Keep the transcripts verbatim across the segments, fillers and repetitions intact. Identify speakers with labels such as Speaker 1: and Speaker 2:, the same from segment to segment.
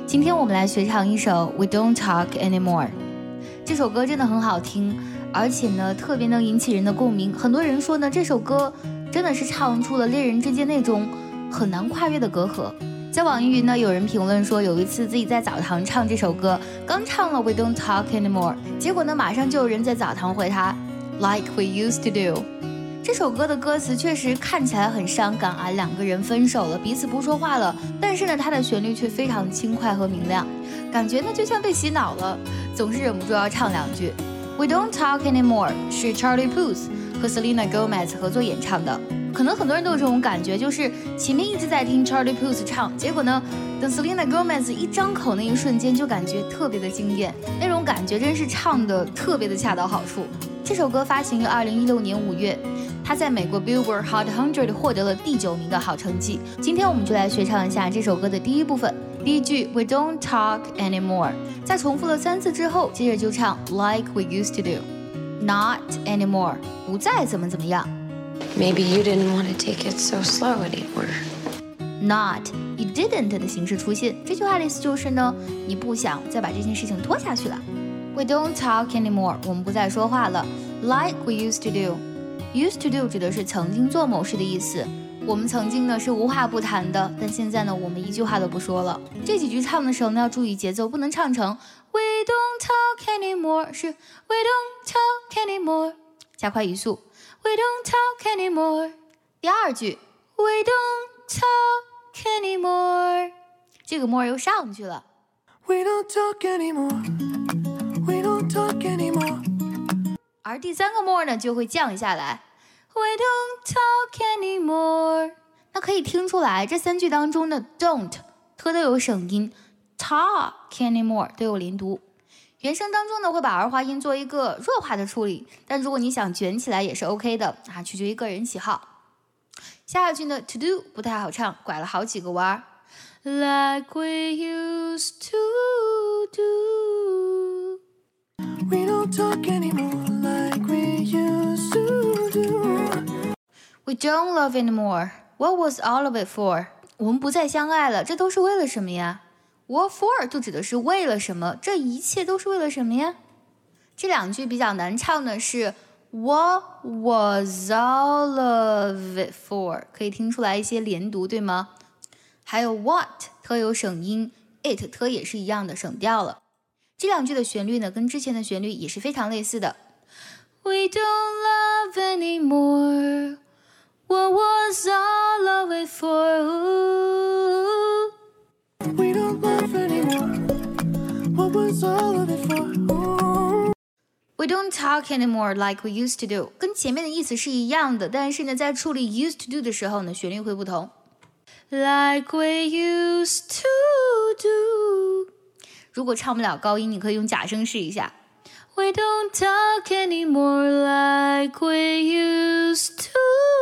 Speaker 1: 今天我们来学唱一首 We Don't Talk Anymore。 这首歌真的很好听，而且呢特别能引起人的共鸣。很多人说呢，这首歌真的是唱出了恋人之间那种很难跨越的隔阂。在网易云呢，有人评论说，有一次自己在澡堂唱这首歌，刚唱了 We Don't Talk Anymore， 结果呢马上就有人在澡堂回他 Like we used to do。 这首歌的歌词确实看起来很伤感啊，两个人分手了，彼此不说话了，但是呢它的旋律却非常轻快和明亮，感觉呢就像被洗脑了，总是忍不住要唱两句。 We Don't Talk Anymore 是 Charlie Puth 和 Selena Gomez 合作演唱的。可能很多人都有这种感觉，就是前面一直在听 Charlie Puth 唱，结果呢等 Selena Gomez 一张口那一瞬间就感觉特别的惊艳，那种感觉真是唱的特别的恰到好处。这首歌发行于二零一六年五月，他在美国 Billboard Hot 一百获得了第九名的好成绩。今天我们就来学唱一下这首歌的第一部分。第一句 We don't talk anymore， 在重复了三次之后，接着就唱 Like we used to do。 Not anymore， 不再怎么怎么样。
Speaker 2: Maybe you didn't want to take it so slow anymore。
Speaker 1: Not you didn't 的形式出现，这句话的意思就是呢，你不想再把这件事情拖下去了。 We don't talk anymore， 我们不再说话了。 Like we used to do， used to do 指的是曾经做某事的意思。我们曾经呢是无话不谈的，但现在呢我们一句话都不说了。这几句唱的时候呢要注意节奏，不能唱成 We don't talk anymore， 是 We don't talk anymore， 加快语速 We don't talk anymore。 第二句 We don't talk anymore， 这个 more 又上去了。
Speaker 3: We don't talk anymore， We don't talk anymore。
Speaker 1: 而第三个 more 呢就会降下来We don't talk anymore。 那可以听出来这三句当中的 don't 特都有省音， talk anymore 都有连读。原声当中呢会把儿化音做一个弱化的处理，但如果你想卷起来也是 OK 的啊，取决于个人喜好。下一句呢 to do 不太好唱，拐了好几个弯。 Like we used to do，
Speaker 3: We don't talk anymore like we used to do。
Speaker 1: We don't love anymore. What was all of it for? 我们不再相爱了，这都是为了什么呀？ What for 就指的是为了什么，这一切都是为了什么呀？这两句比较难唱的是 What was all of it for， 可以听出来一些连读，对吗？还有 What 特有省音， It 特也是一样的，省掉了。这两句的旋律呢跟之前的旋律也是非常类似的。 We don't love anymore. What was all of it for?
Speaker 3: We don't love anymore. What was all of it for?
Speaker 1: We don't talk anymore like we used to do， 跟前面的意思是一样的，但是呢在处理 used to do 的时候呢旋律会不同。 Like we used to do， 如果唱不了高音，你可以用假声试一下。 We don't talk anymore like we used to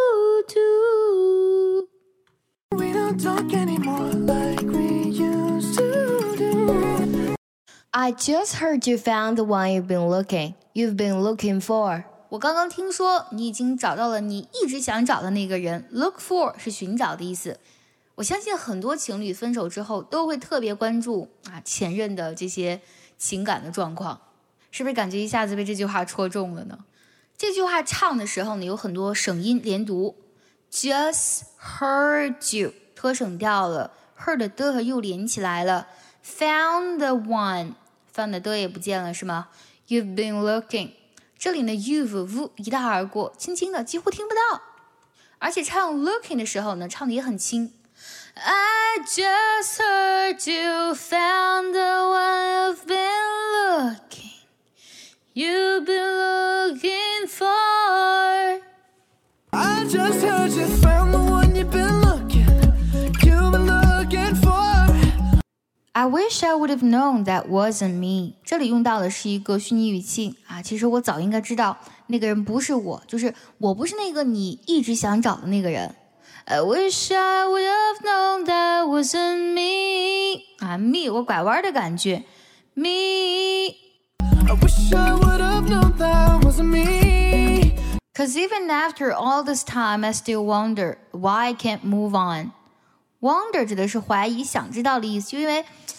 Speaker 1: do。
Speaker 3: We don't talk anymore like we used to do。
Speaker 2: I just heard you found the one you've been looking. You've been looking for.
Speaker 1: 我刚刚听说你已经找到了你一直想找的那个人。 Look for 是寻找的意思。我相信很多情侣分手之后都会特别关注啊前任的这些情感的状况，是不是感觉一下子被这句话戳中了呢？这句话唱的时候呢有很多省音连读。 Just heard you 特省掉了， heard 的的和 you 连起来了。 Found the one found 的的也不见了是吗？ You've been looking， 这里呢 you've v 一带而过，轻轻的几乎听不到。而且唱 looking 的时候呢唱的也很轻。 I just heard you found the one you've been looking You've been looking for.
Speaker 3: I just heard you found the one you've been looking, you've been looking for.
Speaker 1: I wish I would have known that wasn't me。 这里用到的是一个虚拟语气啊，其实我早应该知道那个人不是我，就是我不是那个你一直想找的那个人。I wish I would have known that wasn't me。 啊 me 有个拐弯的感觉 me。
Speaker 3: I wish I would have known that wasn't me.
Speaker 1: Cause even after all this time I still wonder why I can't move on。 Wonder 指的是怀疑想知道的意思，因为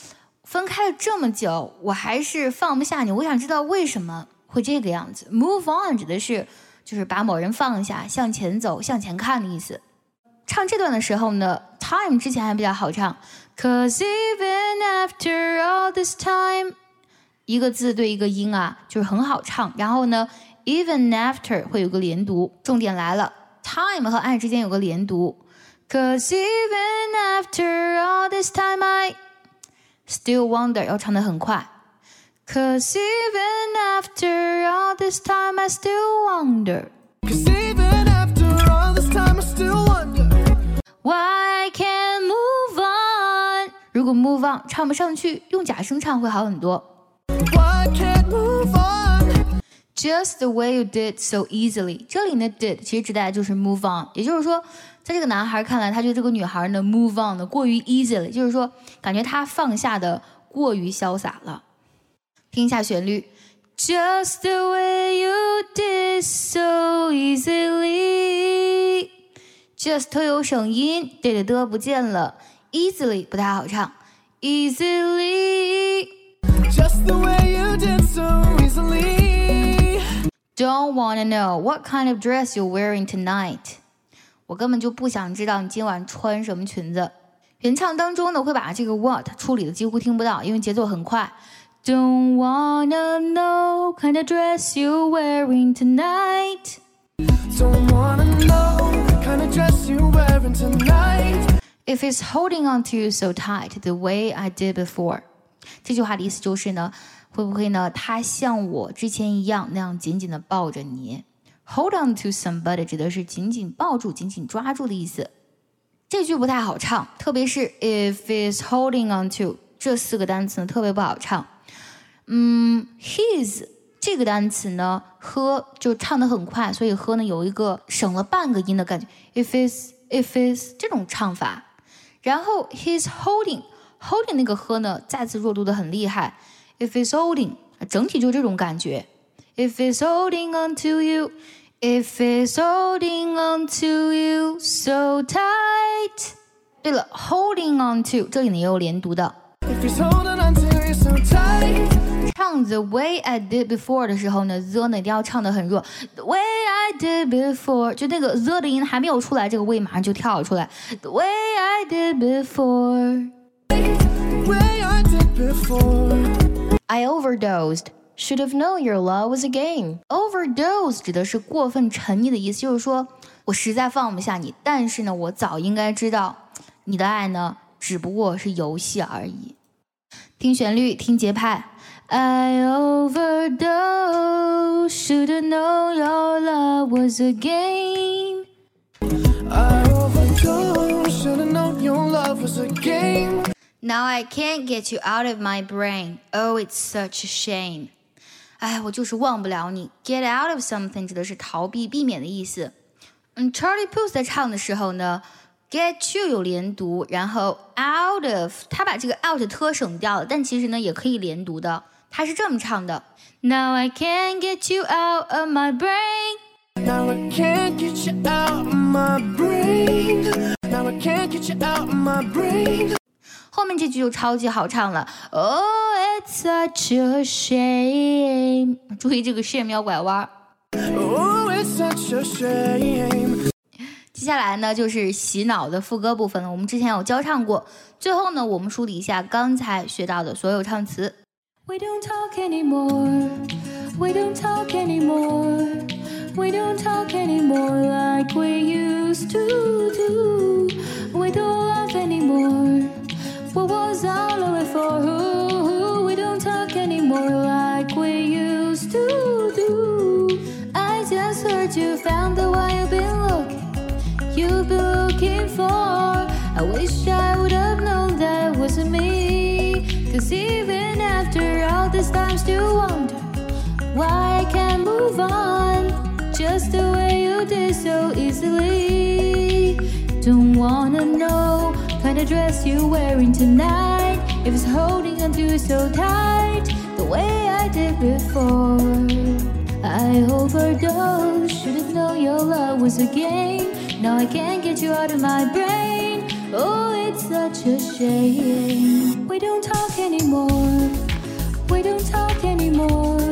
Speaker 1: 分开了这么久，我还是放不下你，我想知道为什么会这个样子。 Move on 指的是就是把某人放下，向前走，向前看的意思。唱这段的时候呢 Time 之前还比较好唱， Cause even after all this time， 一个字对一个音啊，就是很好唱。然后呢 Even after 会有个连读，重点来了， Time 和爱之间有个连读， Cause even after all this time I still wonder 要唱得很快， Cause even after all this time I still wonder
Speaker 3: Cause even after all this time I still wonder
Speaker 1: Why I can't move on。 如果 move on 唱不上去，用假声唱会好很多。
Speaker 3: Why I can't move on
Speaker 1: Just the way you did so easily， 这里呢 did 其实指代的就是 move on， 也就是说在这个男孩看来，他觉得这个女孩呢 move on 的过于 easily， 就是说感觉他放下的过于潇洒了。听一下旋律， Just the way you did so easily， Just 特有省音， did 的不见了， easily 不太好唱， easily
Speaker 3: Just the way you did so easily
Speaker 1: Don't wanna know what kind of dress you're wearing tonight， 我根本就不想知道你今晚穿什么裙子。原唱当中呢会把这个 what 处理的几乎听不到，因为节奏很快。 Don't wanna know what kind of dress you're wearing tonight
Speaker 3: Don't wanna know what kind of dress you're wearing tonight
Speaker 1: If it's holding on to you so tight the way I did before， 这句话的意思就是呢，会不会呢他像我之前一样那样紧紧的抱着你。 Hold on to somebody 指的是紧紧抱住，紧紧抓住的意思。这句不太好唱，特别是 if it's holding on to 这四个单词呢特别不好唱。嗯 his 这个单词呢呵就唱得很快，所以呵呢有一个省了半个音的感觉， if it's if it's 这种唱法。然后 he's holding holding 那个呵呢再次弱读的很厉害， if it's holding 整体就这种感觉， if it's holding on to you if it's holding on to you so tight。 对了 holding on to 这里呢也有连读的。
Speaker 3: If he's holding on to you so tight
Speaker 1: 唱 The way I did before 的时候呢 the 呢一定要唱得很弱， The way I did before 就那个 the 的音还没有出来，这个 way 马上就跳出来， The way I did before
Speaker 3: The way I did before
Speaker 2: I overdosed. Should have known your love was a game.
Speaker 1: Overdose 指的是过分沉溺的意思，就是说我实在放不下你，但是呢我早应该知道你的爱呢只不过是游戏而已。听旋律，听节拍。 I overdose, should have known your love was a game.
Speaker 3: I overdosed Should have known your love was a game
Speaker 1: Now I can't get you out of my brain. Oh, it's such a shame. 哎，我就是忘不了你。Get out of something 指的是逃避、避免的意思。嗯 ，Charlie Puth 在唱的时候呢 ，get you 有连读，然后 out of 他把这个 out 特省掉了，但其实呢也可以连读的。他是这么唱的 ：Now I can't get you out of my brain.
Speaker 3: Now I can't get you out of my brain Now I can't get you out of my brain
Speaker 1: 后面这句就超级好唱了 Oh, it's such a shame. 注意这个 shame 要拐弯。
Speaker 3: Oh, it's such a shame
Speaker 1: 接下来呢就是洗脑的副歌部分了，我们之前有教唱过。最后呢我们梳理一下刚才学到的所有唱词。 We don't talk anymore, we don't talk anymore, we don't talk anymore like we used to do. We don't laugh anymore, what was our love for? We don't talk anymore like we used to do. I just heard you found the one you've been looking You've been looking for. I wish I would have known that wasn't me. Cause even after all this time still wonder Why I can't move on Just the way you did so easily. Don't wanna know kind of dress you're wearing tonight If it's holding on to you so tight The way I did before. I overdosed Should have known your love was a game Now I can't get you out of my brain Oh, it's such a shame. We don't talk anymore. We don't talk anymore.